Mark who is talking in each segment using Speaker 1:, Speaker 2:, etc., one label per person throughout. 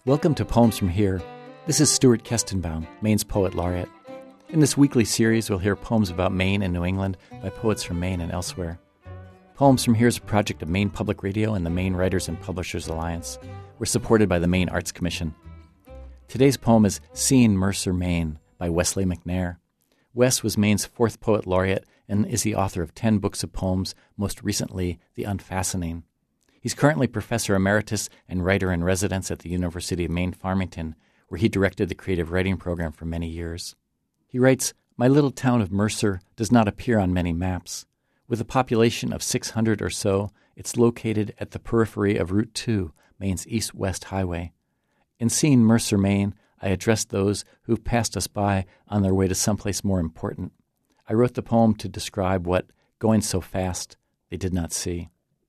Speaker 1: Welcome to Poems from Here. This is Stuart Kestenbaum, Maine's Poet Laureate. In this weekly series, we'll hear poems about Maine and New England by poets from Maine and elsewhere. Poems from Here is a project of Maine Public Radio and the Maine Writers and Publishers Alliance. We're supported by the Maine Arts Commission. Today's poem is Seeing Mercer, Maine by Wesley McNair. Wes was Maine's 4th Poet Laureate and is the author of 10 books of poems, most recently The Unfastening. He's currently Professor Emeritus and Writer-in-Residence at the University of Maine Farmington, where he directed the creative writing program for many years. He writes, "My little town of Mercer does not appear on many maps. With a population of 600 or so, it's located at the periphery of Route 2, Maine's east-west highway. In seeing Mercer, Maine, I addressed those who've passed us by on their way to someplace more important. I wrote the poem to describe what, going so fast, they did not see."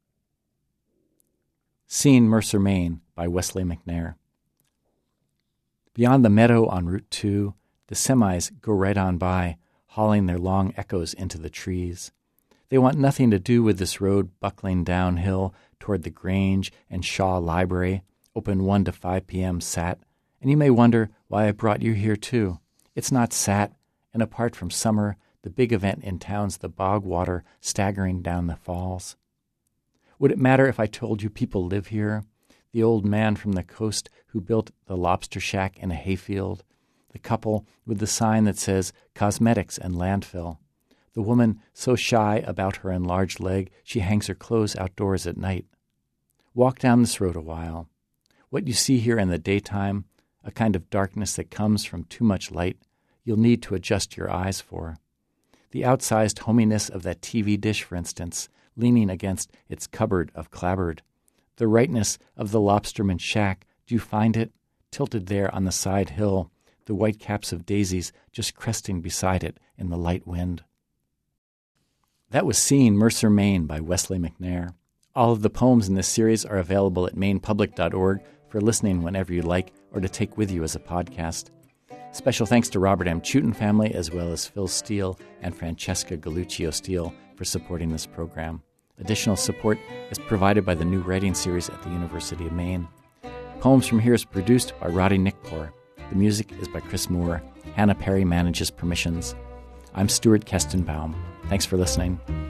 Speaker 1: Seeing Mercer, Maine by Wesley McNair. Beyond the meadow on Route 2, the semis go right on by, hauling their long echoes into the trees. They want nothing to do with this road buckling downhill toward the Grange and Shaw Library, open 1 to 5 p.m. Sat, and you may wonder why I brought you here too. It's not Sat, and apart from summer, the big event in town's the bog water staggering down the falls. Would it matter if I told you people live here? The old man from the coast who built the lobster shack in a hayfield, the couple with the sign that says cosmetics and landfill, the woman so shy about her enlarged leg she hangs her clothes outdoors at night. Walk down this road a while. What you see here in the daytime, a kind of darkness that comes from too much light, you'll need to adjust your eyes for. The outsized hominess of that TV dish, for instance, leaning against its cupboard of clapboard. The rightness of the lobsterman's shack, do you find it? Tilted there on the side hill, the white caps of daisies just cresting beside it in the light wind. That was Seeing Mercer, Maine by Wesley McNair. All of the poems in this series are available at mainepublic.org for listening whenever you like or to take with you as a podcast. Special thanks to Robert M. Chutin family as well as Phil Steele and Francesca Galluccio Steele for supporting this program. Additional support is provided by the New Writing Series at the University of Maine. Poems from Here is produced by Roddy Nickpour. The music is by Chris Moore. Hannah Perry manages permissions. I'm Stuart Kestenbaum. Thanks for listening.